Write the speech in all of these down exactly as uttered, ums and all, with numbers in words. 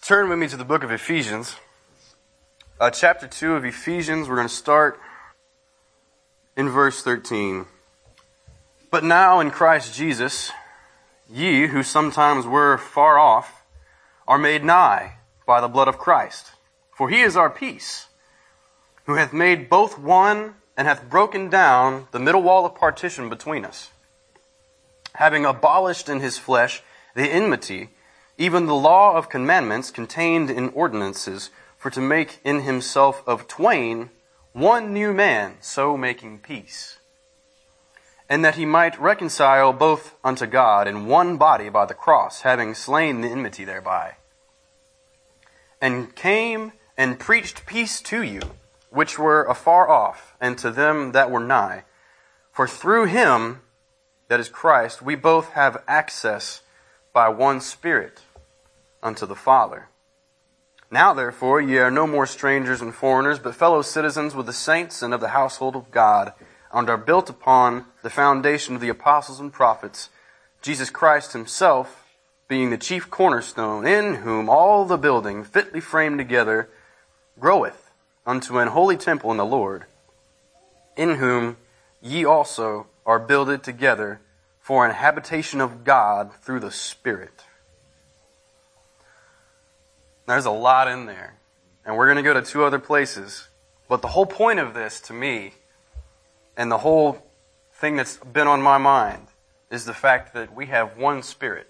Turn with me to the book of Ephesians. Uh, chapter two of Ephesians, we're going to start in verse thirteen. But now in Christ Jesus, ye who sometimes were far off, are made nigh by the blood of Christ. For he is our peace, who hath made both one, and hath broken down the middle wall of partition between us, having abolished in his flesh the enmity, even the law of commandments contained in ordinances, for to make in himself of twain one new man, so making peace. And that he might reconcile both unto God in one body by the cross, having slain the enmity thereby. And came and preached peace to you, which were afar off, and to them that were nigh. For through him, that is Christ, we both have access by one Spirit unto the Father. Now therefore ye are no more strangers and foreigners, but fellow citizens with the saints and of the household of God, and are built upon the foundation of the apostles and prophets, Jesus Christ himself being the chief cornerstone, in whom all the building fitly framed together groweth unto an holy temple in the Lord, in whom ye also are builded together for an habitation of God through the Spirit. There's a lot in there, and we're going to go to two other places, but the whole point of this to me, and the whole thing that's been on my mind, is the fact that we have one Spirit.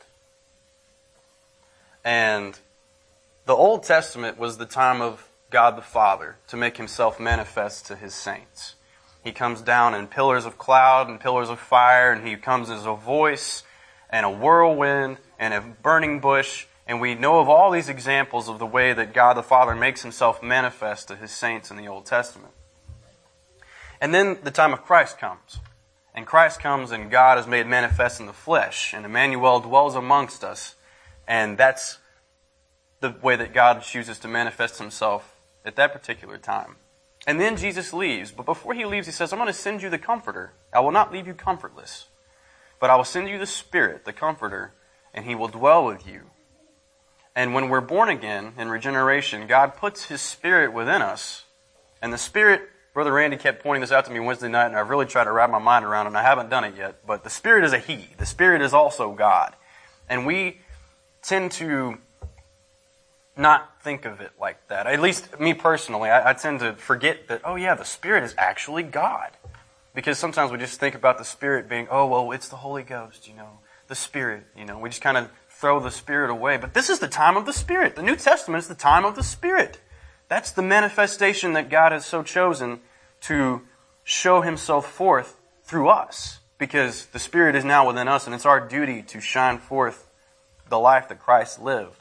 And the Old Testament was the time of God the Father to make himself manifest to his saints. He comes down in pillars of cloud and pillars of fire, and he comes as a voice and a whirlwind and a burning bush. And we know of all these examples of the way that God the Father makes himself manifest to his saints in the Old Testament. And then the time of Christ comes. And Christ comes and God is made manifest in the flesh. And Emmanuel dwells amongst us. And that's the way that God chooses to manifest himself at that particular time. And then Jesus leaves. But before he leaves, he says, I'm going to send you the Comforter. I will not leave you comfortless. But I will send you the Spirit, the Comforter, and he will dwell with you. And when we're born again in regeneration, God puts his Spirit within us. And the Spirit, Brother Randy kept pointing this out to me Wednesday night, and I've really tried to wrap my mind around it, and I haven't done it yet. But the Spirit is a he. The Spirit is also God. And we tend to not think of it like that. At least me personally, I, I tend to forget that, oh yeah, the Spirit is actually God. Because sometimes we just think about the Spirit being, oh, well, it's the Holy Ghost, you know, the Spirit, you know. We just kind of throw the Spirit away. But this is the time of the Spirit. The New Testament is the time of the Spirit. That's the manifestation that God has so chosen to show himself forth through us. Because the Spirit is now within us, and it's our duty to shine forth the life that Christ lived.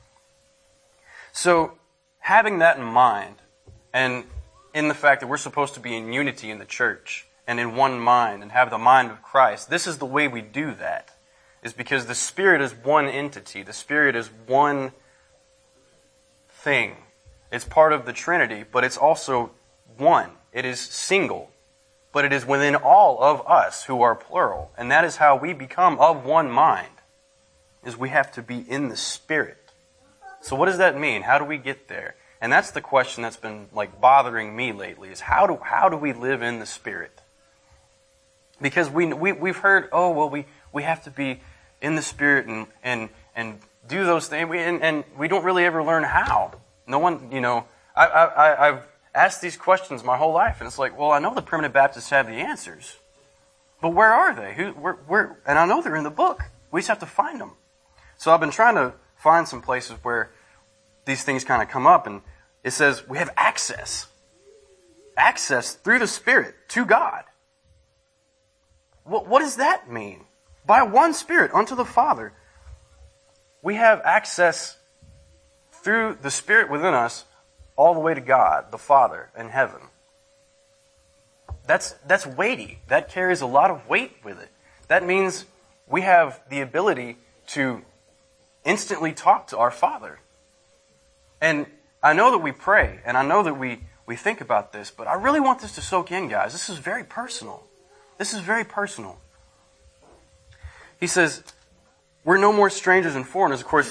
So, having that in mind, and in the fact that we're supposed to be in unity in the church, and in one mind, and have the mind of Christ, this is the way we do that. Is because the Spirit is one entity. The Spirit is one thing. It's part of the Trinity, but it's also one. It is single. But it is within all of us who are plural. And that is how we become of one mind, is we have to be in the Spirit. So what does that mean? How do we get there? And that's the question that's been like bothering me lately, is how do how do we live in the Spirit? Because we, we, we've heard, oh, well, we, we have to be in the Spirit and and and do those things, we, and, and we don't really ever learn how. No one, you know, I, I, I've asked these questions my whole life, and it's like, well, I know the Primitive Baptists have the answers, but where are they? Who, where, where? And I know they're in the book. We just have to find them. So I've been trying to find some places where these things kind of come up, and it says we have access. Access through the Spirit to God. What, what does that mean? By one Spirit unto the Father. We have access through the Spirit within us all the way to God, the Father, in heaven. That's, that's weighty. That carries a lot of weight with it. That means we have the ability to instantly talk to our Father. And I know that we pray, and I know that we, we think about this, but I really want this to soak in, guys. This is very personal. This is very personal. He says, we're no more strangers and foreigners. Of course,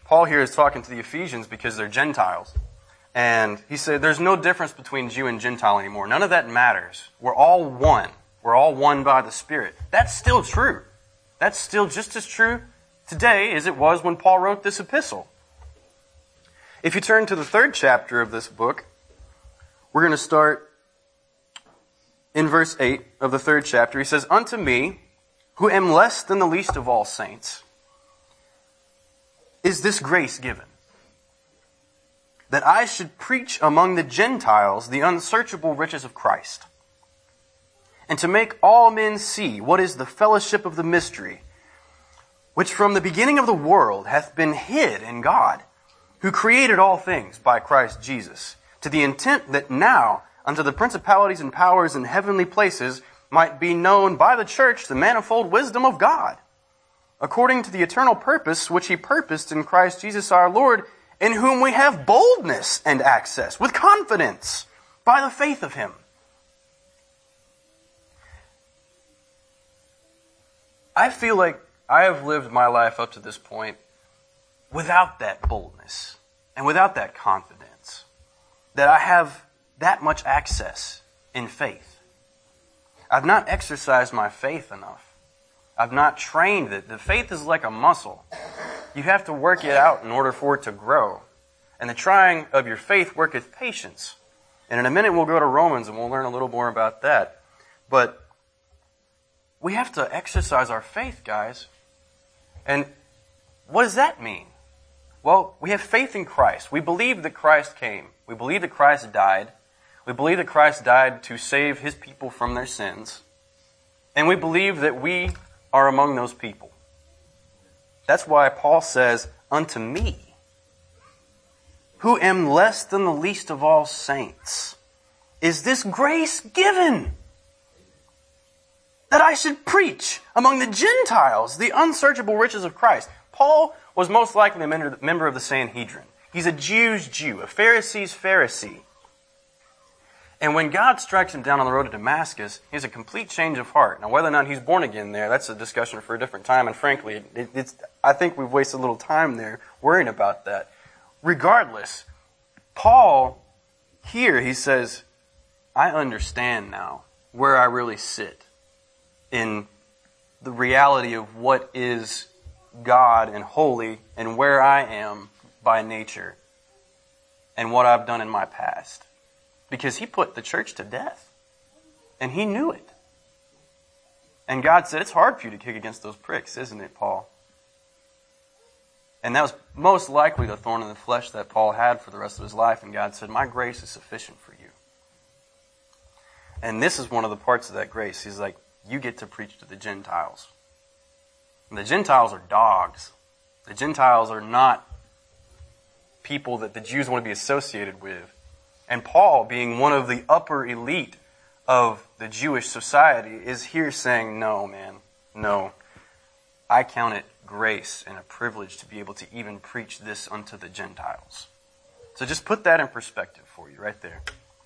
Paul here is talking to the Ephesians because they're Gentiles. And he said there's no difference between Jew and Gentile anymore. None of that matters. We're all one. We're all one by the Spirit. That's still true. That's still just as true today as it was when Paul wrote this epistle. If you turn to the third chapter of this book, we're going to start in verse eight of the third chapter. He says, "Unto me, who am less than the least of all saints, is this grace given, that I should preach among the Gentiles the unsearchable riches of Christ, and to make all men see what is the fellowship of the mystery, which from the beginning of the world hath been hid in God, who created all things by Christ Jesus, to the intent that now unto the principalities and powers in heavenly places might be known by the church the manifold wisdom of God, according to the eternal purpose which He purposed in Christ Jesus our Lord, in whom we have boldness and access with confidence by the faith of Him." I feel like I have lived my life up to this point without that boldness and without that confidence, that I have that much access in faith. I've not exercised my faith enough. I've not trained it. The faith is like a muscle. You have to work it out in order for it to grow. And the trying of your faith worketh patience. And in a minute we'll go to Romans and we'll learn a little more about that. But we have to exercise our faith, guys. And what does that mean? Well, we have faith in Christ. We believe that Christ came. We believe that Christ died. We believe that Christ died to save His people from their sins. And we believe that we are among those people. That's why Paul says, "Unto me, who am less than the least of all saints, is this grace given, that I should preach among the Gentiles the unsearchable riches of Christ." Paul was most likely a member of the Sanhedrin. He's a Jew's Jew, a Pharisee's Pharisee. And when God strikes him down on the road to Damascus, he has a complete change of heart. Now, whether or not he's born again there, that's a discussion for a different time. And frankly, it, it's, I think we've wasted a little time there worrying about that. Regardless, Paul, here he says, I understand now where I really sit in the reality of what is God and holy and where I am by nature and what I've done in my past. Because he put the church to death. And he knew it. And God said, it's hard for you to kick against those pricks, isn't it, Paul? And that was most likely the thorn in the flesh that Paul had for the rest of his life. And God said, my grace is sufficient for you. And this is one of the parts of that grace. He's like, you get to preach to the Gentiles. And the Gentiles are dogs. The Gentiles are not people that the Jews want to be associated with. And Paul, being one of the upper elite of the Jewish society, is here saying, no, man, no. I count it grace and a privilege to be able to even preach this unto the Gentiles. So just put that in perspective for you right there.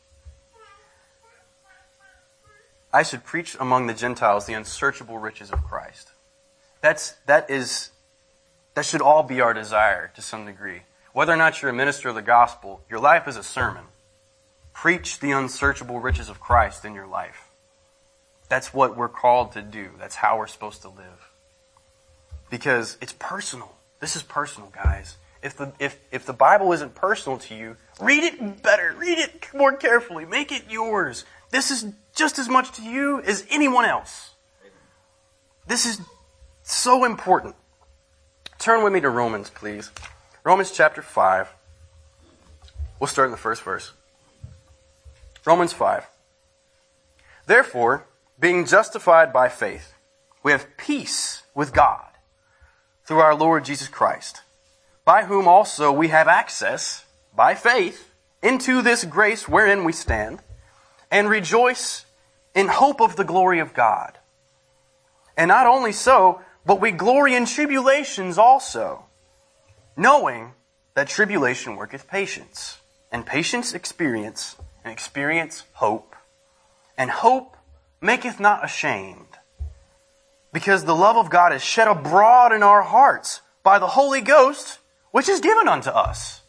I should preach among the Gentiles the unsearchable riches of Christ. That's, that is, that should all be our desire to some degree. Whether or not you're a minister of the gospel, your life is a sermon. Preach the unsearchable riches of Christ in your life. That's what we're called to do. That's how we're supposed to live. Because it's personal. This is personal, guys. If the if if the Bible isn't personal to you, read it better. Read it more carefully. Make it yours. This is just as much to you as anyone else. This is so important. Turn with me to Romans, please. Romans chapter five. We'll start in the first verse. Romans five. Therefore, being justified by faith, we have peace with God through our Lord Jesus Christ, by whom also we have access, by faith, into this grace wherein we stand, and rejoice in hope of the glory of God. And not only so, but we glory in tribulations also, knowing that tribulation worketh patience, and patience experience, and experience hope. And hope maketh not ashamed, because the love of God is shed abroad in our hearts by the Holy Ghost, which is given unto us.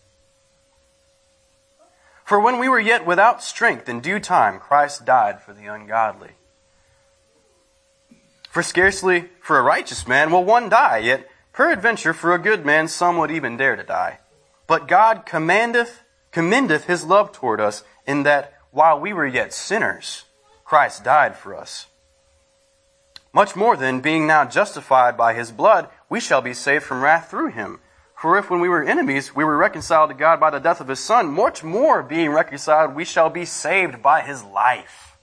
For when we were yet without strength, in due time Christ died for the ungodly. For scarcely for a righteous man will one die, yet peradventure for a good man some would even dare to die. But God commandeth, commendeth his love toward us, in that while we were yet sinners, Christ died for us. Much more then, being now justified by his blood, we shall be saved from wrath through him. For if when we were enemies, we were reconciled to God by the death of his Son, much more being reconciled, we shall be saved by his life.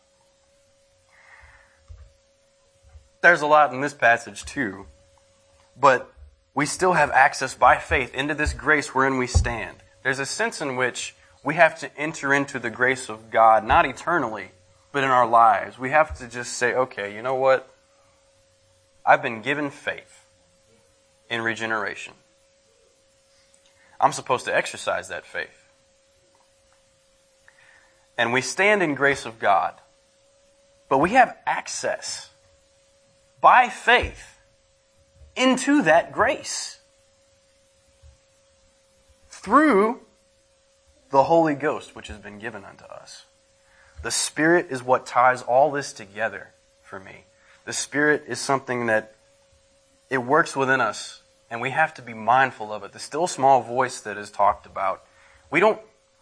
There's a lot in this passage too, but we still have access by faith into this grace wherein we stand. There's a sense in which we have to enter into the grace of God, not eternally, but in our lives. We have to just say, okay, you know what? I've been given faith in regeneration. I'm supposed to exercise that faith. And we stand in grace of God. But we have access by faith into that grace through the Holy Ghost, which has been given unto us. The Spirit is what ties all this together for me. The Spirit is something that it works within us, and we have to be mindful of it. The still small voice that is talked about. We don't,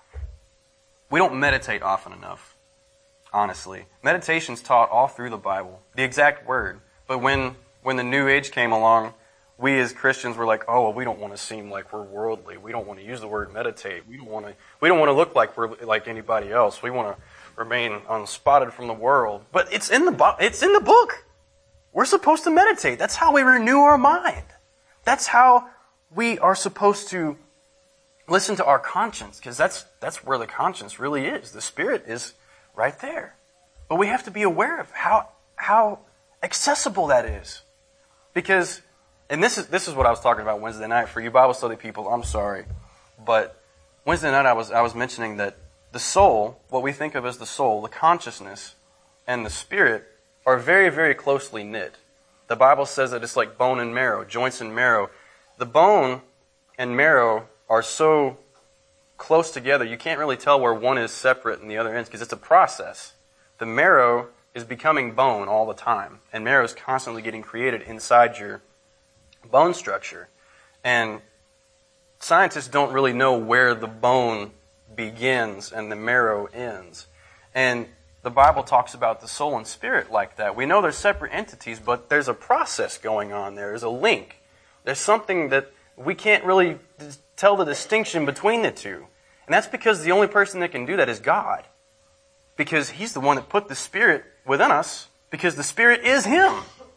we don't meditate often enough, honestly. Meditation's taught all through the Bible, the exact word. But when, when the New Age came along, we as Christians were like, oh, well, we don't want to seem like we're worldly. We don't want to use the word meditate. We don't want to, we don't want to look like we're like anybody else. We want to remain unspotted from the world. But it's in the, it's in the book. We're supposed to meditate. That's how we renew our mind. That's how we are supposed to listen to our conscience, because that's that's where the conscience really is. The Spirit is right there. But we have to be aware of how how accessible that is. Because, and this is this is what I was talking about Wednesday night. For you Bible study people, I'm sorry. But Wednesday night I was I was mentioning that the soul, what we think of as the soul, the consciousness, and the spirit are very, very closely knit. The Bible says that it's like bone and marrow, joints and marrow. The bone and marrow are so close together, you can't really tell where one is separate and the other is, because it's a process. The marrow is becoming bone all the time, and marrow is constantly getting created inside your bone structure. And scientists don't really know where the bone begins and the marrow ends. And the Bible talks about the soul and spirit like that. We know they're separate entities, but there's a process going on there. There's a link. There's something that we can't really tell the distinction between the two. And that's because the only person that can do that is God. Because He's the one that put the Spirit within us, because the Spirit is Him.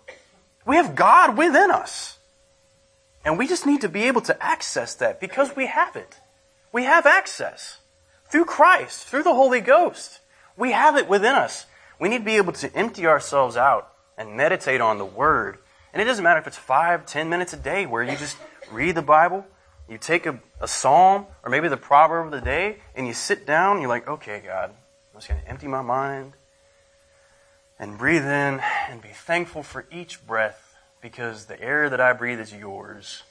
We have God within us. And we just need to be able to access that because we have it. We have access. Through Christ, through the Holy Ghost. We have it within us. We need to be able to empty ourselves out and meditate on the Word. And it doesn't matter if it's five, ten minutes a day where you just read the Bible, you take a, a psalm, or maybe the proverb of the day, and you sit down and you're like, okay, God, I'm just going to empty my mind and breathe in and be thankful for each breath because the air that I breathe is yours.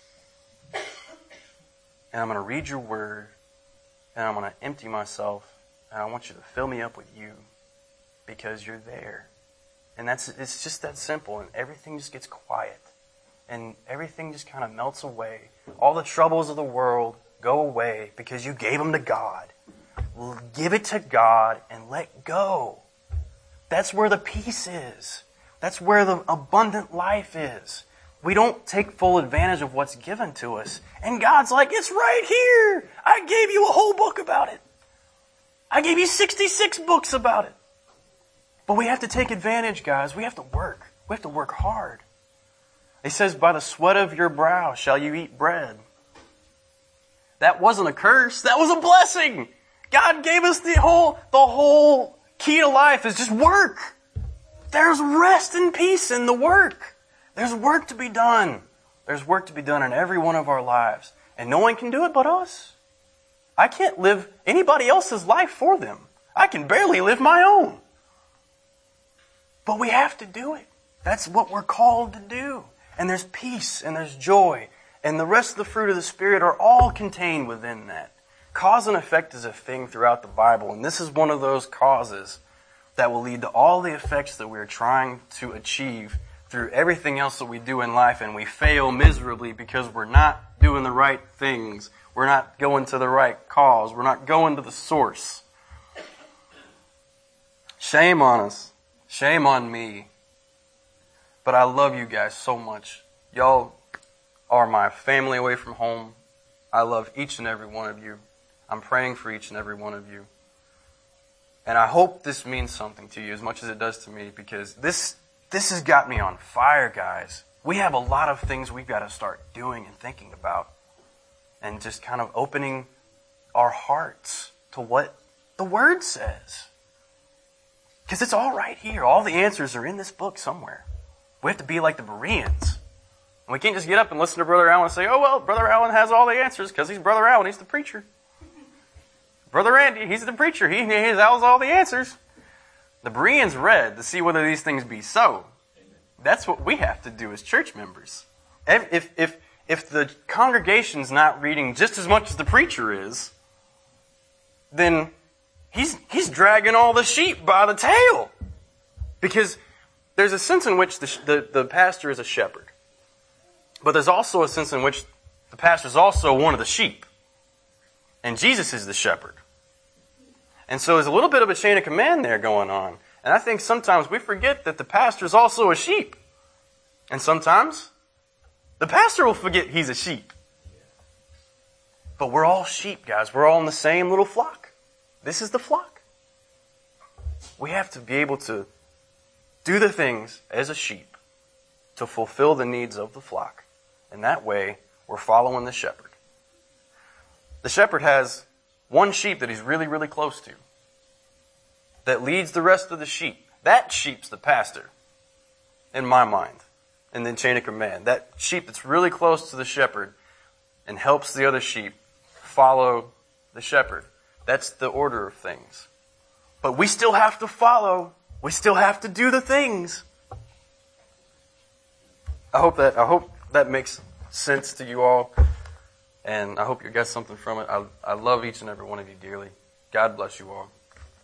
And I'm going to read your Word, and I'm going to empty myself. And I want you to fill me up with you because you're there. And that's it's just that simple. And everything just gets quiet. And everything just kind of melts away. All the troubles of the world go away because you gave them to God. Give it to God and let go. That's where the peace is. That's where the abundant life is. We don't take full advantage of what's given to us. And God's like, it's right here. I gave you a whole book about it. I gave you sixty-six books about it. But we have to take advantage, guys. We have to work. We have to work hard. It says, by the sweat of your brow shall you eat bread. That wasn't a curse. That was a blessing. God gave us the whole, the whole key to life is just work. There's rest and peace in the work. There's work to be done. There's work to be done in every one of our lives. And no one can do it but us. I can't live anybody else's life for them. I can barely live my own. But we have to do it. That's what we're called to do. And there's peace and there's joy And the rest of the fruit of the Spirit are all contained within that. Cause and effect is a thing throughout the Bible, and this is one of those causes that will lead to all the effects that we're trying to achieve through everything else that we do in life, and we fail miserably because we're not doing the right things. We're not going to the right cause. We're not going to the source. Shame on us. Shame on me. But I love you guys so much. Y'all are my family away from home. I love each and every one of you. I'm praying for each and every one of you. And I hope this means something to you as much as it does to me, because this this has got me on fire, guys. We have a lot of things we've got to start doing and thinking about, and just kind of opening our hearts to what the Word says. Because it's all right here. All the answers are in this book somewhere. We have to be like the Bereans. And we can't just get up and listen to Brother Allen and say, oh, well, Brother Allen has all the answers because he's Brother Allen. He's the preacher. Brother Andy, he's the preacher. He, he has all the answers. The Bereans read to see whether these things be so. That's what we have to do as church members. If, if, if the congregation's not reading just as much as the preacher is, then he's, he's dragging all the sheep by the tail. Because there's a sense in which the, the, the pastor is a shepherd. But there's also a sense in which the pastor is also one of the sheep. And Jesus is the shepherd. And so there's a little bit of a chain of command there going on. And I think sometimes we forget that the pastor is also a sheep. And sometimes the pastor will forget he's a sheep. But we're all sheep, guys. We're all in the same little flock. This is the flock. We have to be able to do the things as a sheep to fulfill the needs of the flock. And that way, we're following the shepherd. The shepherd has one sheep that he's really, really close to, that leads the rest of the sheep. That sheep's the pastor, in my mind, in the chain of command. That sheep that's really close to the shepherd and helps the other sheep follow the shepherd. That's the order of things. But we still have to follow. We still have to do the things. I hope that I hope that makes sense to you all. And I hope you got something from it. I, I love each and every one of you dearly. God bless you all.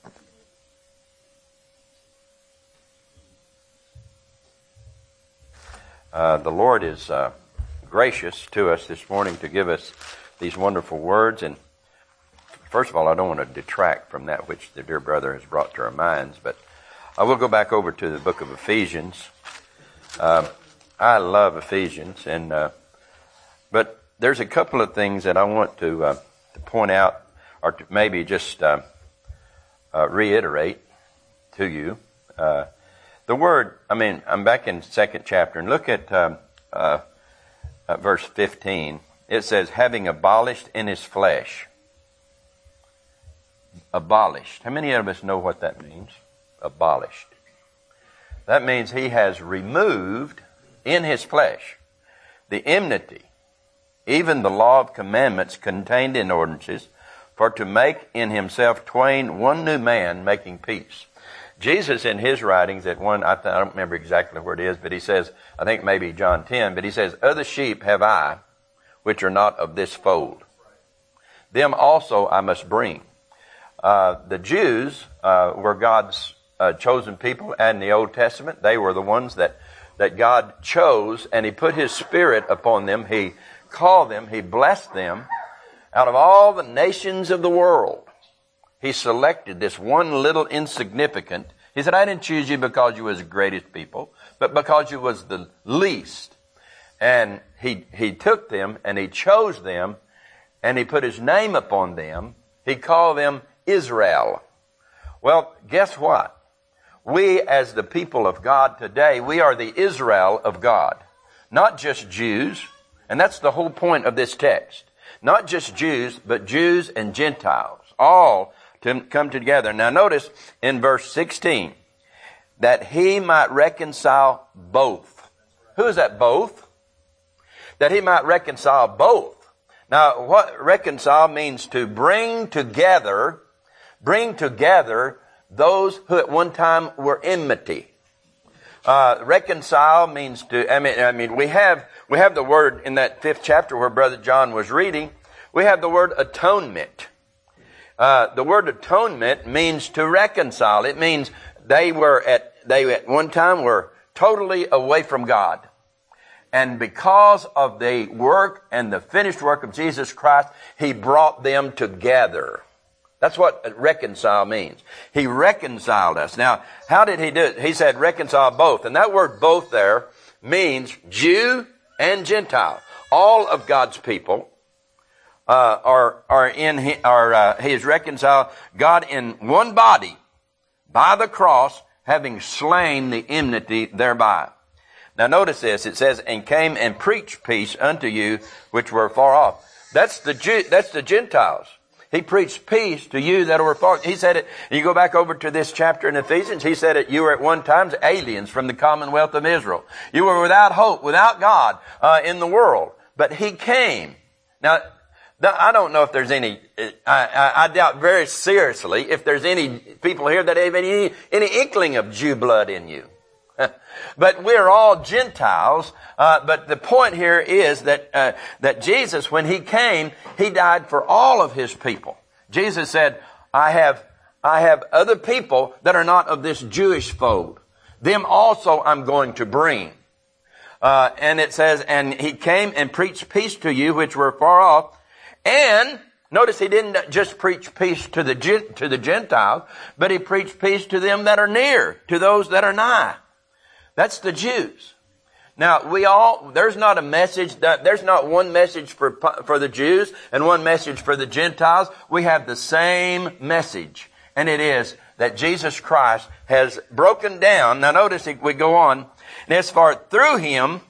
Uh, the Lord is uh, gracious to us this morning to give us these wonderful words. And first of all, I don't want to detract from that which the dear brother has brought to our minds, but I will go back over to the book of Ephesians. Uh, I love Ephesians, and uh, but there's a couple of things that I want to, uh, to point out, or to maybe just uh, uh, reiterate to you. Uh, the word, I mean, I'm back in second chapter, and look at um, uh, uh, verse fifteen. It says, having abolished in his flesh. Abolished. How many of us know what that means? Abolished. That means he has removed in his flesh the enmity, even the law of commandments contained in ordinances, for to make in himself twain one new man, making peace. Jesus in his writings at one, I, th- I don't remember exactly where it is, but he says, I think maybe John ten, but he says, other sheep have I, which are not of this fold. Them also I must bring. Uh, the Jews uh, were God's uh, chosen people, and in the Old Testament, they were the ones that, that God chose, and he put his Spirit upon them. He called them, he blessed them. Out of all the nations of the world, he selected this one little insignificant. He said, I didn't choose you because you was the greatest people, but because you was the least. And he, he took them and he chose them and he put his name upon them. He called them Israel. Well, guess what? We as the people of God today, we are the Israel of God. Not just Jews. And that's the whole point of this text. Not just Jews, but Jews and Gentiles. All to come together. Now notice in verse sixteen, that he might reconcile both. Who is that both? That he might reconcile both. Now what reconcile means to bring together, bring together those who at one time were enmity. Uh, reconcile means to, I mean, I mean, we have, we have the word in that fifth chapter where Brother John was reading, we have the word atonement. Uh, the word atonement means to reconcile. It means they were at, they at one time were totally away from God. And because of the work and the finished work of Jesus Christ, He brought them together. That's what reconcile means. He reconciled us. Now, how did He do it? He said reconcile both. And that word both there means Jew and Gentile. All of God's people uh, are, are in, he, are, uh, He has reconciled God in one body by the cross, having slain the enmity thereby. Now notice this, it says, and came and preached peace unto you which were far off. That's the Jew, that's the Gentiles. He preached peace to you that were far. He said it, you go back over to this chapter in Ephesians, he said it, you were at one time aliens from the commonwealth of Israel. You were without hope, without God uh, in the world. But He came. Now, I don't know if there's any, I, I, I doubt very seriously if there's any people here that have any, any inkling of Jew blood in you. But we're all Gentiles. Uh, but the point here is that uh, that Jesus, when He came, He died for all of His people. Jesus said, "I have I have other people that are not of this Jewish fold. Them also I'm going to bring." Uh, and it says, "And He came and preached peace to you which were far off." And notice He didn't just preach peace to the to the Gentiles, but He preached peace to them that are near, to those that are nigh. That's the Jews. Now, we all, there's not a message, that, there's not one message for, for the Jews and one message for the Gentiles. We have the same message. And it is that Jesus Christ has broken down. Now notice we go on. And as far through Him,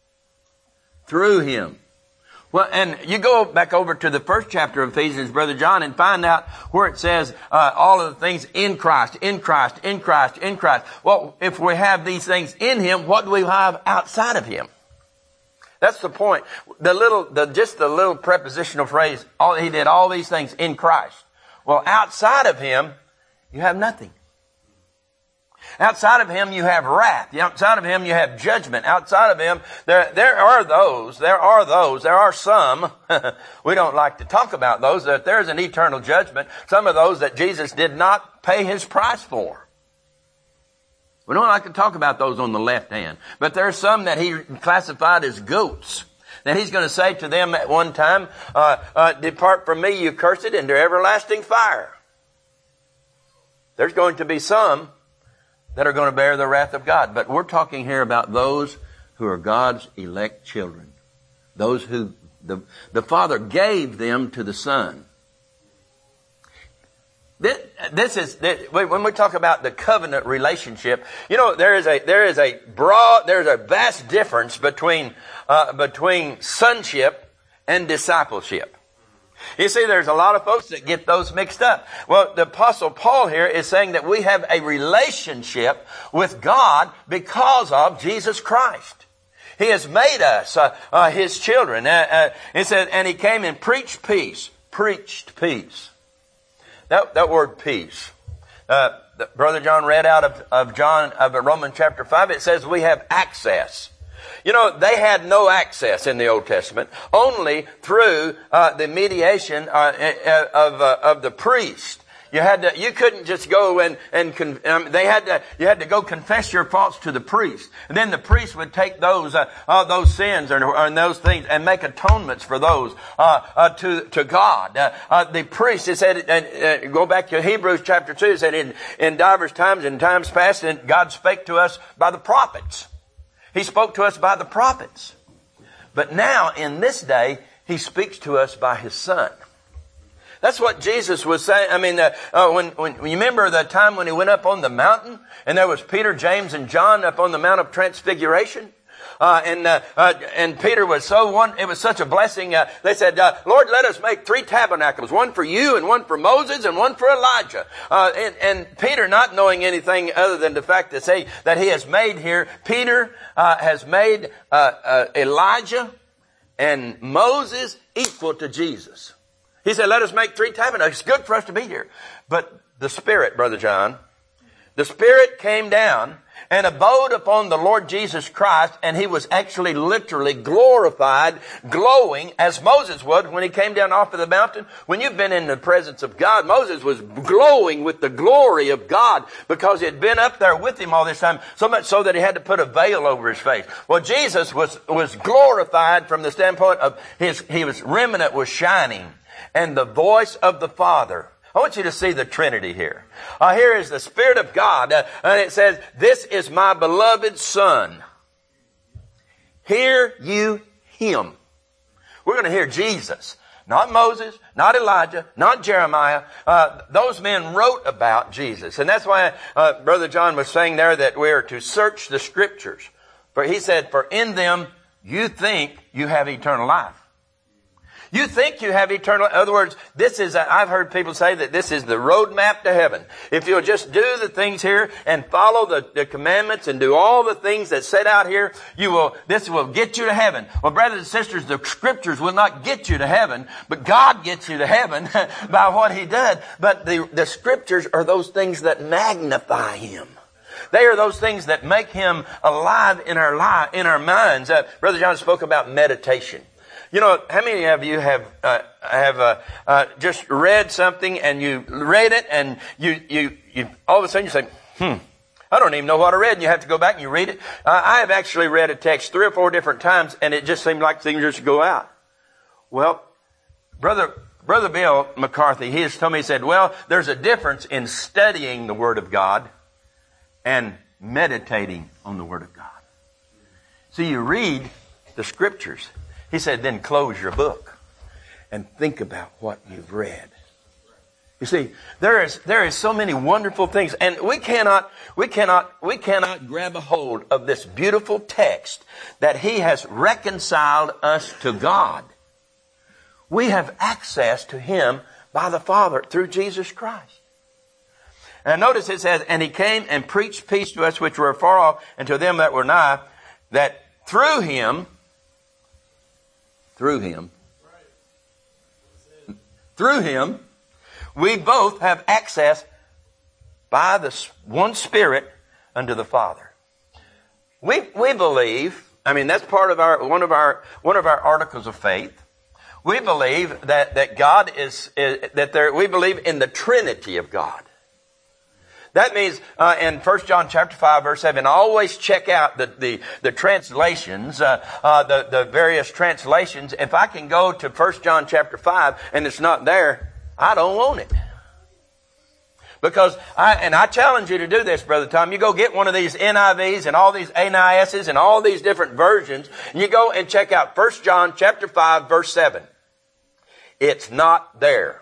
through Him. Well, and you go back over to the first chapter of Ephesians, Brother John, and find out where it says uh, all of the things in Christ, in Christ, in Christ, in Christ. Well, if we have these things in Him, what do we have outside of Him? That's the point. The little, the just the little prepositional phrase, all, He did all these things in Christ. Well, outside of Him, you have nothing. Outside of Him, you have wrath. Outside of Him, you have judgment. Outside of Him, there, there are those, there are those, there are some, we don't like to talk about those, that there's an eternal judgment. Some of those that Jesus did not pay His price for. We don't like to talk about those on the left hand. But there are some that He classified as goats. That He's going to say to them at one time, uh, uh, depart from me, you cursed, into everlasting fire. There's going to be some that are going to bear the wrath of God. But we're talking here about those who are God's elect children. Those who the, the Father gave them to the Son. This, this is, this, when we talk about the covenant relationship, you know, there is a, there is a broad, there's a vast difference between, uh, between sonship and discipleship. You see, there's a lot of folks that get those mixed up. Well, the Apostle Paul here is saying that we have a relationship with God because of Jesus Christ. He has made us uh, uh, His children. Uh, uh, it said, and He came and preached peace. Preached peace. That, that word peace. Uh, Brother John read out of, of John, of Romans chapter five. It says we have access. You know, they had no access in the Old Testament, only through uh, the mediation uh, of uh, of the priest. You had to, you couldn't just go and and con, um, they had to, you had to go confess your faults to the priest, and then the priest would take those uh, uh, those sins or, or those things and make atonements for those uh, uh, to to God. Uh, uh, the priest, it said, uh, uh, go back to Hebrews chapter two. It said, in in divers times, in times past, and God spake to us by the prophets. He spoke to us by the prophets. But now, in this day, He speaks to us by His Son. That's what Jesus was saying. I mean, uh, uh, when, when you remember the time when He went up on the mountain, and there was Peter, James, and John up on the Mount of Transfiguration? Uh, and, uh, uh, and Peter was so one, it was such a blessing. Uh, they said, uh, Lord, let us make three tabernacles, one for you and one for Moses and one for Elijah. Uh, and, and Peter, not knowing anything other than the fact to say that he has made here, Peter, uh, has made, uh, uh, Elijah and Moses equal to Jesus. He said, let us make three tabernacles. It's good for us to be here. But the Spirit, Brother John, the Spirit came down and abode upon the Lord Jesus Christ, and he was actually literally glorified, glowing, as Moses would when he came down off of the mountain. When you've been in the presence of God, Moses was glowing with the glory of God because he had been up there with him all this time, so much so that he had to put a veil over his face. Well, Jesus was, was glorified from the standpoint of his, his remnant was shining, and the voice of the Father. I want you to see the Trinity here. Uh, here is the Spirit of God, uh, and it says, "This is my beloved Son. Hear you him." We're going to hear Jesus. Not Moses, not Elijah, not Jeremiah. Uh, those men wrote about Jesus. And that's why uh, Brother John was saying there that we are to search the Scriptures. For he said, "For in them you think you have eternal life." You think you have eternal, in other words, this is, a, I've heard people say that this is the roadmap to heaven. If you'll just do the things here and follow the, the commandments and do all the things that set out here, you will, this will get you to heaven. Well, brothers and sisters, the Scriptures will not get you to heaven, but God gets you to heaven by what He did. But the, the Scriptures are those things that magnify Him. They are those things that make Him alive in our life, in our minds. Uh, Brother John spoke about meditation. You know, how many of you have uh, have uh, uh, just read something and you read it and you, you you all of a sudden you say, hmm, I don't even know what I read, and you have to go back and you read it. Uh, I have actually read a text three or four different times, and it just seemed like things just go out. Well, brother brother Bill McCarthy, he has told me, he said, well, there's a difference in studying the Word of God and meditating on the Word of God. So you read the Scriptures. He said, then close your book and think about what you've read. You see, there is, there is so many wonderful things, and we cannot, we cannot, we cannot grab a hold of this beautiful text that He has reconciled us to God. We have access to Him by the Father through Jesus Christ. And notice it says, and He came and preached peace to us which were far off, and to them that were nigh, that through Him, Through Him. Through Him, we both have access by the one Spirit unto the Father. We we believe, I mean that's part of our one of our one of our articles of faith. We believe that that God is, is that there we believe in the Trinity of God. That means uh, in First John chapter five, verse seven, always check out the the, the translations, uh, uh, the the various translations. If I can go to First John chapter five and it's not there, I don't want it. Because I and I challenge you to do this, Brother Tom. You go get one of these N I Vs and all these N I Ss and all these different versions, and you go and check out First John chapter five, verse seven. It's not there.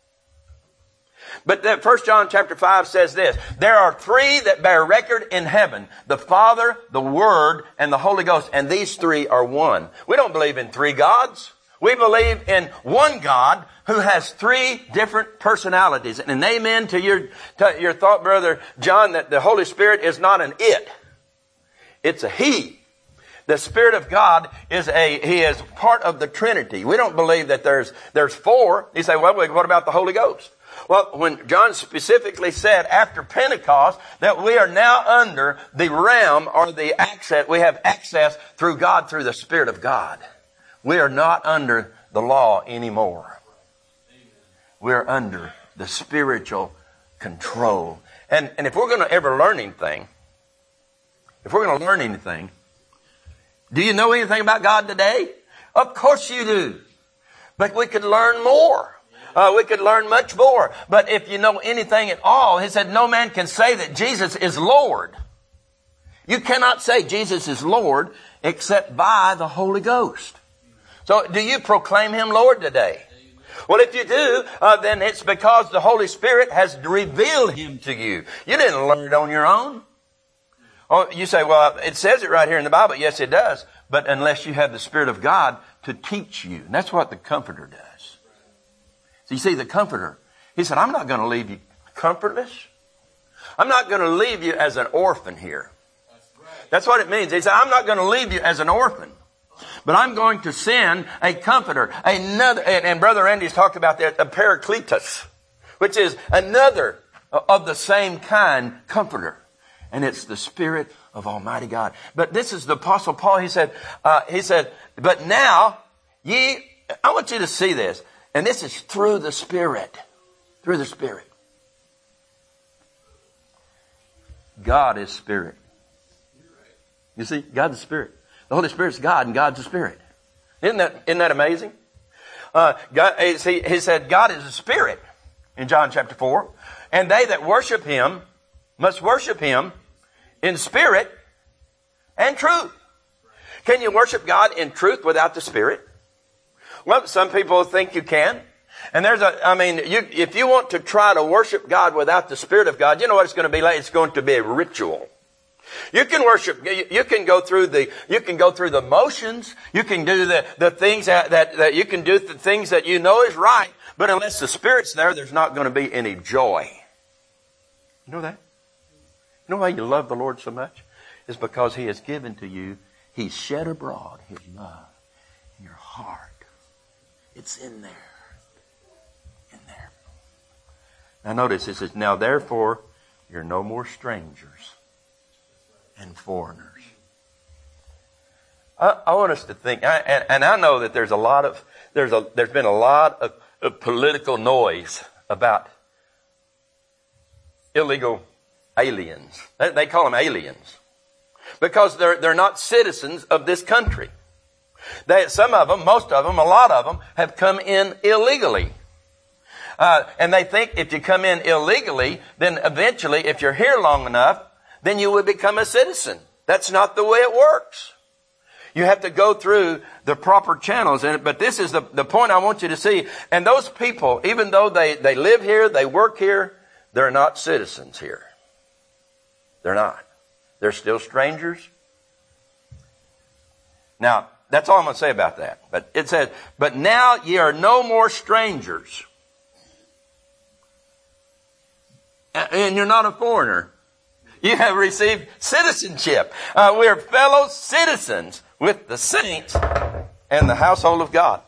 But then First John chapter five says this, there are three that bear record in heaven, the Father, the Word, and the Holy Ghost, and these three are one. We don't believe in three gods. We believe in one God who has three different personalities. And an amen to your, to your thought, Brother John, that the Holy Spirit is not an it. It's a He. The Spirit of God is a, He is part of the Trinity. We don't believe that there's, there's four. You say, well, what about the Holy Ghost? Well, when John specifically said after Pentecost that we are now under the realm or the access, we have access through God, through the Spirit of God. We are not under the law anymore. We're under the spiritual control. And, and if we're going to ever learn anything, if we're going to learn anything, do you know anything about God today? Of course you do. But we could learn more. Uh, we could learn much more. But if you know anything at all, He said no man can say that Jesus is Lord. You cannot say Jesus is Lord except by the Holy Ghost. So do you proclaim Him Lord today? Well, if you do, uh, then it's because the Holy Spirit has revealed Him to you. You didn't learn it on your own. Oh, you say, well, it says it right here in the Bible. Yes, it does. But unless you have the Spirit of God to teach you. And that's what the Comforter does. So you see, the Comforter, He said, I'm not going to leave you comfortless. I'm not going to leave you as an orphan here. That's what it means. He said, I'm not going to leave you as an orphan. But I'm going to send a Comforter. Another, and, and Brother Andy's talked about that, a Paracletus, which is another of the same kind comforter. And it's the Spirit of Almighty God. But this is the Apostle Paul. He said, uh, he said, but now ye, I want you to see this. And this is through the Spirit. Through the Spirit. God is Spirit. You see, God's the Spirit. The Holy Spirit's God and God's the Spirit. Isn't that, isn't that amazing? Uh, God, he, he said God is a Spirit in John chapter four. And they that worship Him must worship Him in spirit and truth. Can you worship God in truth without the Spirit? Well, some people think you can. And there's a, I mean, you, if you want to try to worship God without the Spirit of God, you know what it's going to be like? It's going to be a ritual. You can worship, you, you can go through the, you can go through the motions. You can do the, the things that, that, that you can do the things that you know is right. But unless the Spirit's there, there's not going to be any joy. You know that? You know why you love the Lord so much? It's because He has given to you, He's shed abroad His love in your heart. It's in there. In there. Now notice, it says, now therefore, you're no more strangers and foreigners. I, I want us to think, I, and, and I know that there's a lot of, there's a, there's been a lot of, of political noise about illegal aliens. They, they call them aliens because they're, they're not citizens of this country. They, some of them, most of them, a lot of them have come in illegally. Uh, and they think if you come in illegally, then eventually, if you're here long enough, then you would become a citizen. That's not the way it works. You have to go through the proper channels. And, but this is the, the point I want you to see. And those people, even though they, they live here, they work here, they're not citizens here. They're not. They're still strangers. Now, that's all I'm going to say about that. But it says, but now ye are no more strangers. And you're not a foreigner. You have received citizenship. Uh, we are fellow citizens with the saints and the household of God.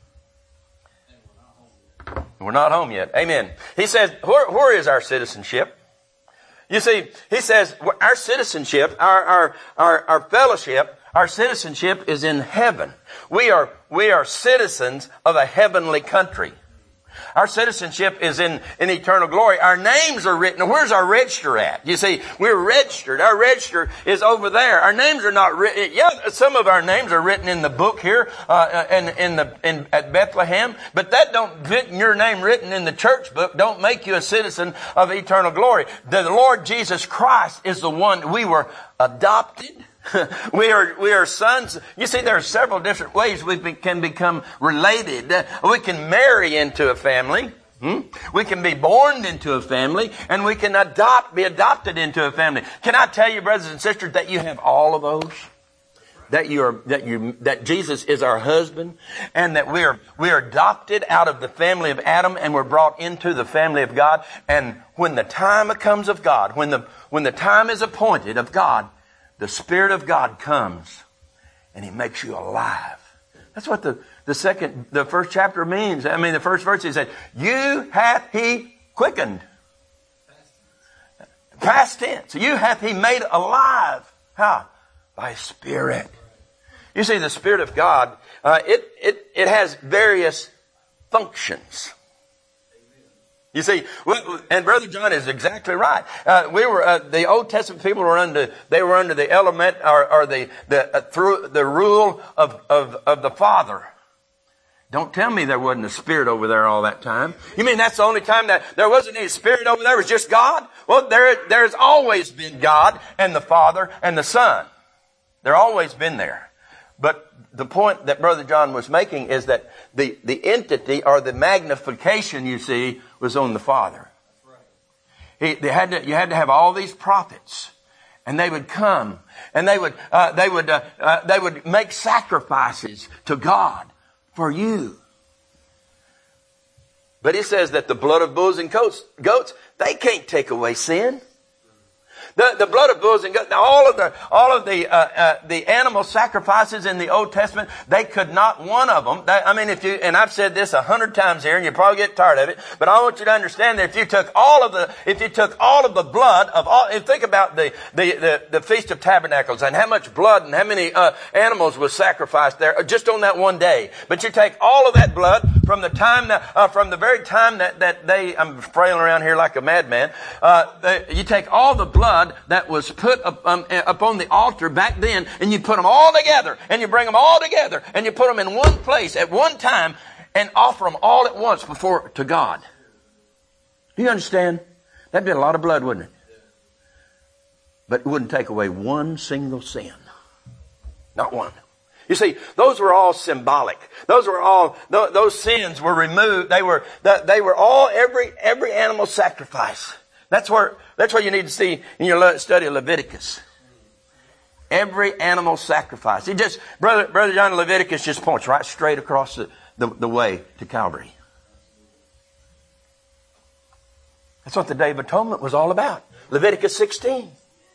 We're not home yet. Amen. He says, where, where is our citizenship? You see, he says, our citizenship, our, our, our, our fellowship, our citizenship is in heaven. We are, we are citizens of a heavenly country. Our citizenship is in, in eternal glory. Our names are written. Where's our register at? You see, we're registered. Our register is over there. Our names are not written. Yeah, some of our names are written in the book here, uh, in, in the, in, at Bethlehem. But that don't, your name written in the church book don't make you a citizen of eternal glory. The Lord Jesus Christ is the one. We were adopted. We are, we are sons. You see, there are several different ways we be, can become related. We can marry into a family. Hmm? We can be born into a family, and we can adopt, be adopted into a family. Can I tell you, brothers and sisters, that you have all of those? That you are, that you, that Jesus is our husband, and that we are, we are adopted out of the family of Adam, and we're brought into the family of God. And when the time comes of God, when the, when the time is appointed of God, the Spirit of God comes and He makes you alive. That's what the, the second, the first chapter means. I mean, the first verse, He said, you hath He quickened. Past tense. You hath He made alive. How? By Spirit. You see, the Spirit of God, uh, it, it, it has various functions. You see, and Brother John is exactly right. Uh, we were uh, the Old Testament people were under they were under the element or, or the the uh, through the rule of, of of the Father. Don't tell me there wasn't a Spirit over there all that time. You mean that's the only time that there wasn't any Spirit over there? It was just God? Well, there there's always been God and the Father and the Son. They're always been there. But the point that Brother John was making is that the, the entity or the magnification, you see, was on the Father. He, they had to, you had to have all these prophets, and they would come, and they would uh, they would uh, uh, they would make sacrifices to God for you. But He says that the blood of bulls and goats, goats, they can't take away sin. The, the blood of bulls and goats, all of the, all of the, uh, uh, the animal sacrifices in the Old Testament, they could not, one of them, they, I mean, if you, and I've said this a hundred times here and you probably get tired of it, but I want you to understand that if you took all of the, if you took all of the blood of all, and think about the, the, the, the Feast of Tabernacles and how much blood and how many, uh, animals was sacrificed there just on that one day. But you take all of that blood from the time that, uh, from the very time that, that they, I'm frailing around here like a madman, uh, they, you take all the blood that was put up, um, up on the altar back then, and you put them all together, and you bring them all together, and you put them in one place at one time, and offer them all at once before to God. Do you understand? That'd be a lot of blood, wouldn't it? But it wouldn't take away one single sin. Not one. You see, those were all symbolic. Those were all, those sins were removed. They were, they were all, every, every animal sacrifice. That's where, that's what you need to see in your study of Leviticus. Every animal sacrifice. He just, brother, brother John, Leviticus just points right straight across the, the, the way to Calvary. That's what the Day of Atonement was all about. Leviticus sixteen.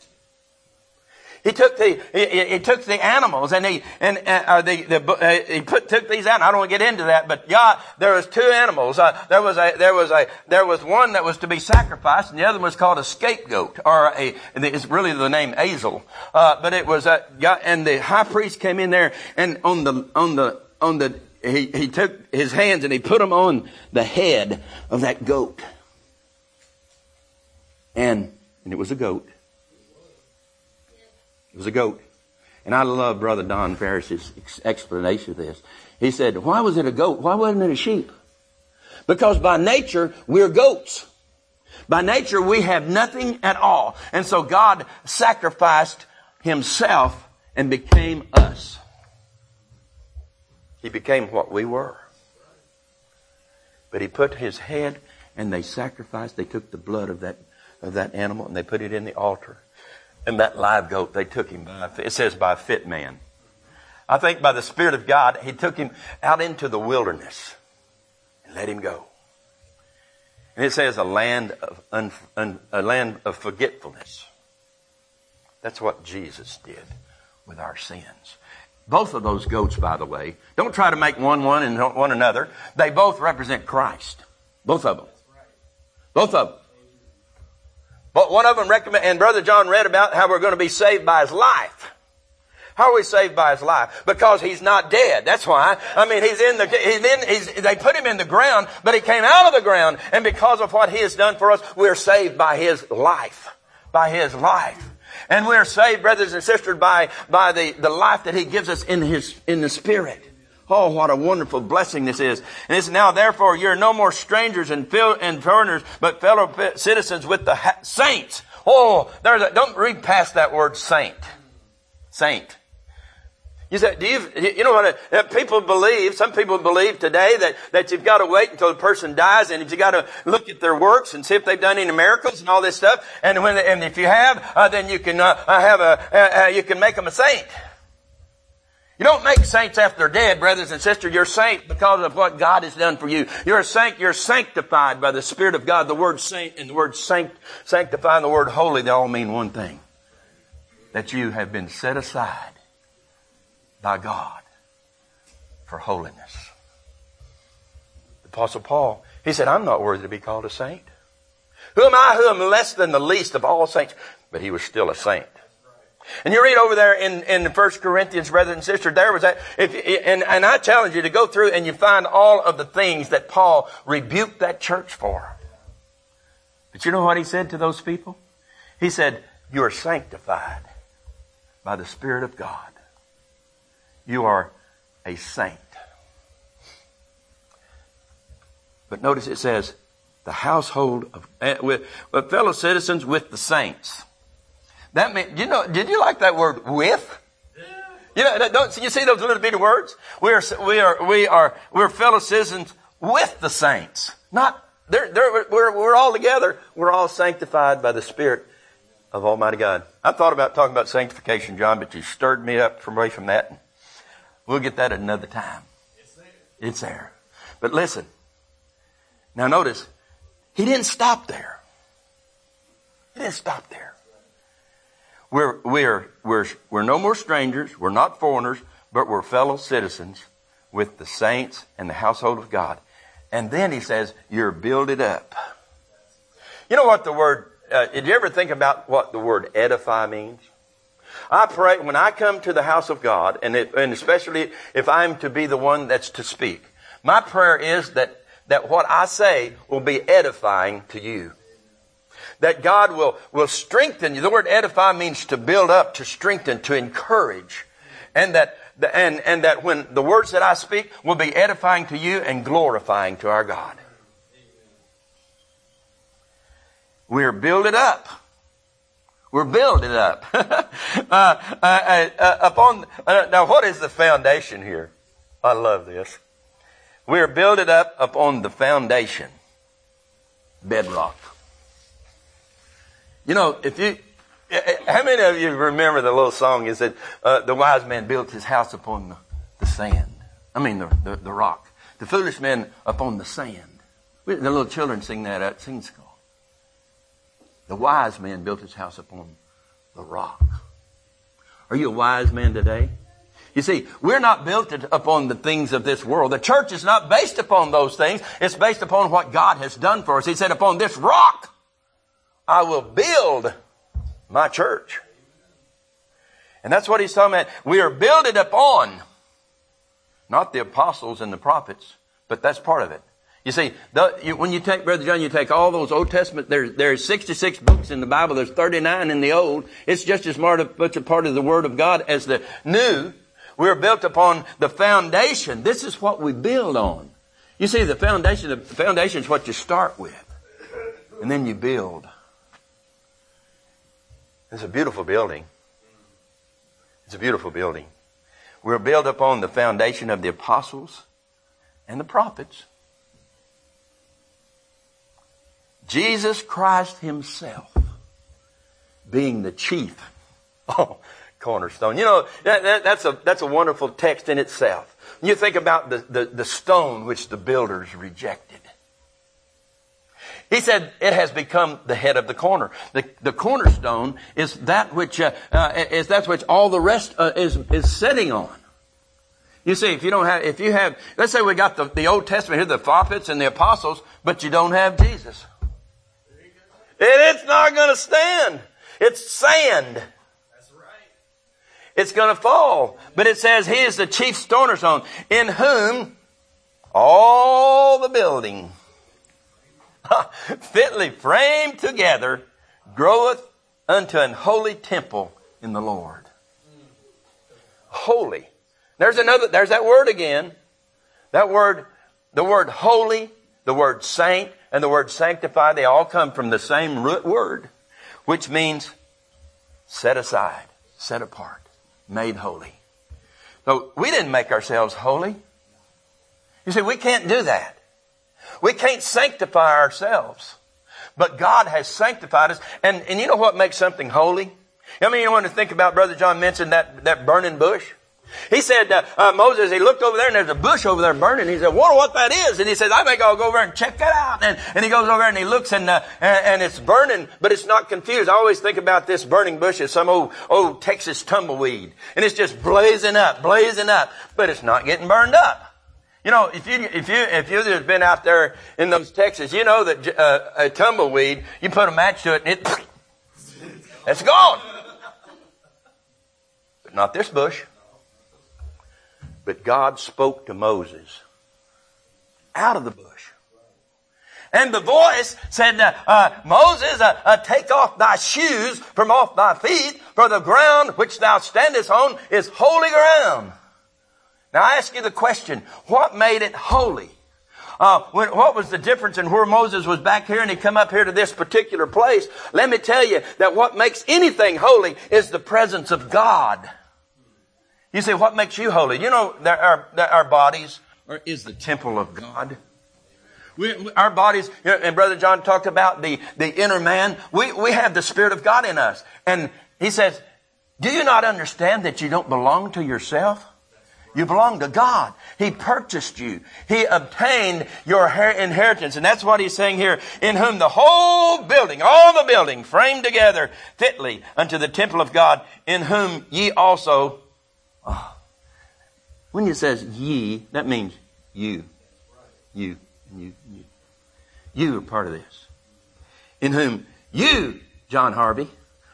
He took the he, he took the animals and he and uh, the the uh, he put took these out. I don't want to get into that, but yeah, there was two animals. Uh, there was a there was a there was one that was to be sacrificed, and the other was called a scapegoat, or a it's really the name Azel. Uh, but it was a uh, and the high priest came in there, and on the on the on the he he took his hands and he put them on the head of that goat, and and it was a goat. It was a goat. And I love Brother Don Ferris's explanation of this. He said, why was it a goat? Why wasn't it a sheep? Because by nature, we're goats. By nature, we have nothing at all. And so God sacrificed himself and became us. He became what we were. But he put his head and they sacrificed. They took the blood of that, of that animal and they put it in the altar. And that live goat, they took him by, it says by a fit man. I think by the Spirit of God, he took him out into the wilderness and let him go. And it says a land of, un, un, a land of forgetfulness. That's what Jesus did with our sins. Both of those goats, by the way, don't try to make one one and one another. They both represent Christ. Both of them. Both of them. But one of them recommend, and Brother John read about how we're going to be saved by his life. How are we saved by his life? Because he's not dead. That's why. I mean, he's in the, he's in, he's, they put him in the ground, but he came out of the ground. And because of what he has done for us, we're saved by his life. By his life. And we're saved, brothers and sisters, by, by the, the life that he gives us in his, in the Spirit. Oh, what a wonderful blessing this is. And it's now, therefore, you're no more strangers and foreigners, but fellow citizens with the ha- saints. Oh, there's a, don't read past that word saint. Saint. You say, do you, you know what, uh, people believe, some people believe today that, that you've got to wait until the person dies and you've got to look at their works and see if they've done any miracles and all this stuff. And when, and if you have, uh, then you can, uh, have a, uh, uh, you can make them a saint. You don't make saints after they're dead, brothers and sisters. You're a saint because of what God has done for you. You're a saint. You're sanctified by the Spirit of God. The word saint and the word sanct, sanctify and the word holy, they all mean one thing. That you have been set aside by God for holiness. The Apostle Paul, he said, I'm not worthy to be called a saint. Who am I who am less than the least of all saints? But he was still a saint. And you read over there in, in First Corinthians, brothers and sisters, there was that, if, and, and I challenge you to go through and you find all of the things that Paul rebuked that church for. But you know what he said to those people? He said, you are sanctified by the Spirit of God. You are a saint. But notice it says, the household of, uh, with, with fellow citizens with the saints. That means, you know, did you like that word with? You know, don't you see those little bitty words? We are, we are, we are, we're fellow citizens with the saints. Not, they're, they're, we're, we're all together. We're all sanctified by the Spirit of Almighty God. I thought about talking about sanctification, John, but you stirred me up from away from that. We'll get that at another time. It's there. It's there. But listen. Now notice, he didn't stop there. He didn't stop there. We're, we're, we're, we're no more strangers. We're not foreigners, but we're fellow citizens with the saints and the household of God. And then he says, you're builded up. You know what the word, uh, did you ever think about what the word edify means? I pray when I come to the house of God, and, it, and especially if I'm to be the one that's to speak, my prayer is that, that what I say will be edifying to you. That God will, will strengthen you. The word edify means to build up, to strengthen, to encourage. And that, and, and that when the words that I speak will be edifying to you and glorifying to our God. We're builded up. We're building up. uh, uh, uh, uh, upon uh, now, what is the foundation here? I love this. We're builded up upon the foundation, bedrock. You know, if you, how many of you remember the little song? Is that uh, the wise man built his house upon the, the sand? I mean, the, the the rock. The foolish man upon the sand. The little children sing that at sing school. The wise man built his house upon the rock. Are you a wise man today? You see, we're not built upon the things of this world. The church is not based upon those things. It's based upon what God has done for us. He said, upon this rock, I will build my church. And that's what he's talking about. We are builded upon, not the apostles and the prophets, but that's part of it. You see, the, you, when you take, Brother John, you take all those Old Testament, there, there's sixty-six books in the Bible, there's thirty-nine in the Old. It's just as much a part of the Word of God as the New. We're built upon the foundation. This is what we build on. You see, the foundation, the foundation is what you start with. And then you build. It's a beautiful building. It's a beautiful building. We're built upon the foundation of the apostles and the prophets. Jesus Christ himself being the chief oh, cornerstone. You know, that, that, that's a that's a wonderful text in itself. You think about the, the, the stone which the builders rejected. He said it has become the head of the corner. The, the cornerstone is that which uh, uh, is that which all the rest uh, is is sitting on. You see, if you don't have, if you have, let's say we got the, the Old Testament here, the prophets and the apostles, but you don't have Jesus. It's not going to stand. It's sand. That's right. It's going to fall. But it says he is the chief cornerstone, in whom all the building fitly framed together groweth unto an holy temple in the Lord. Holy. There's another, there's that word again. That word, the word holy, the word saint, and the word sanctify, they all come from the same root word, which means set aside, set apart, made holy. So we didn't make ourselves holy. You see, we can't do that. We can't sanctify ourselves. But God has sanctified us. And, and you know what makes something holy? I mean, you want to think about, Brother John mentioned that, that burning bush. He said, uh, uh, Moses, he looked over there and there's a bush over there burning. He said, wonder what that is. And he said, I think I'll go over and check that out. And, and he goes over there and he looks and, uh, and, and it's burning, but it's not confused. I always think about this burning bush as some old, old Texas tumbleweed. And it's just blazing up, blazing up, but it's not getting burned up. You know, if you, if you, if you've been out there in those Texas, you know that, uh, a tumbleweed, you put a match to it and it, it's gone. But not this bush. But God spoke to Moses out of the bush. And the voice said, uh, uh, Moses, uh, uh, take off thy shoes from off thy feet, for the ground which thou standest on is holy ground. Now I ask you the question, what made it holy? Uh, when, what was the difference in where Moses was back here and he come up here to this particular place? Let me tell you that what makes anything holy is the presence of God. You say, what makes you holy? You know that our, that our bodies are, is the temple of God. We, our bodies, and Brother John talked about the, the inner man. We, we have the Spirit of God in us. And he says, do you not understand that you don't belong to yourself? You belong to God. He purchased you. He obtained your inheritance. And that's what he's saying here. In whom the whole building, all the building, framed together fitly unto the temple of God, in whom ye also... Oh, when it says ye, that means you. You. You. You. You are part of this. In whom you, John Harvey,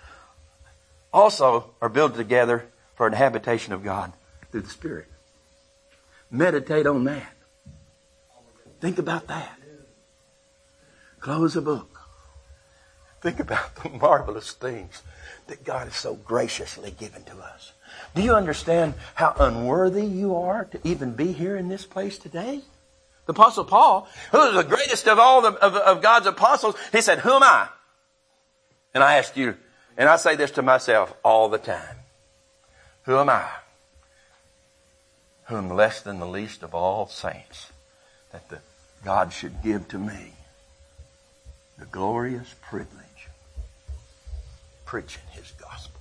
also are built together for an habitation of God through the Spirit. Meditate on that. Think about that. Close the book. Think about the marvelous things that God has so graciously given to us. Do you understand how unworthy you are to even be here in this place today? The Apostle Paul, who is the greatest of all the, of, of God's apostles, he said, who am I? And I ask you, and I say this to myself all the time. Who am I? Who am less than the least of all saints, that the God should give to me the glorious privilege of preaching His gospel.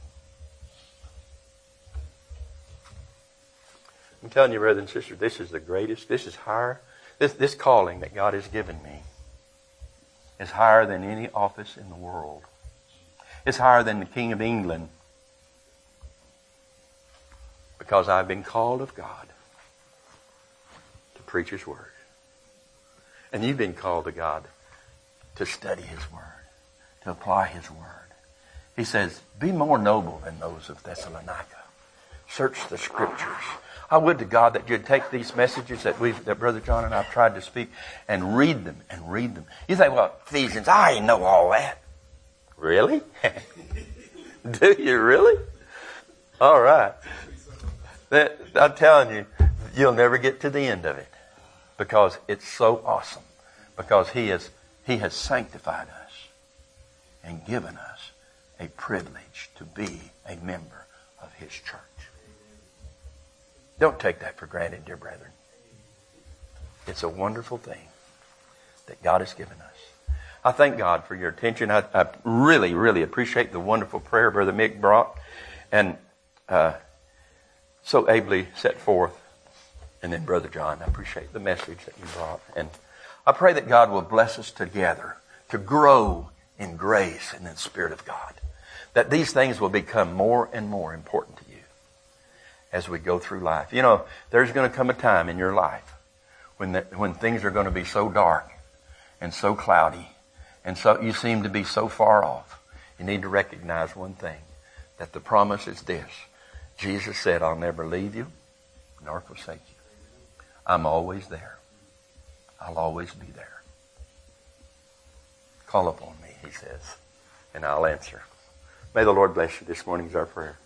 I'm telling you, brothers and sisters, this is the greatest, this is higher, this, this calling that God has given me is higher than any office in the world. It's higher than the King of England, because I've been called of God to preach His Word. And you've been called of God to study His Word, to apply His Word. He says, be more noble than those of Thessalonica. Search the Scriptures. I would to God that you'd take these messages that we've, that Brother John and I have tried to speak and read them and read them. You think, well, Ephesians, I know all that. Really? Do you really? All right. That, I'm telling you, you'll never get to the end of it, because it's so awesome. Because He has, He has sanctified us and given us a privilege to be a member of His church. Don't take that for granted, dear brethren. It's a wonderful thing that God has given us. I thank God for your attention. I, I really, really appreciate the wonderful prayer Brother Mick brought and uh, so ably set forth. And then Brother John, I appreciate the message that you brought. And I pray that God will bless us together to grow in grace and in the Spirit of God. That these things will become more and more important to you as we go through life. You know, there's going to come a time in your life when, the, when things are going to be so dark and so cloudy, and so you seem to be so far off. You need to recognize one thing, that the promise is this. Jesus said, I'll never leave you nor forsake you. I'm always there. I'll always be there. Call upon me, He says, and I'll answer. May the Lord bless you. This morning is our prayer.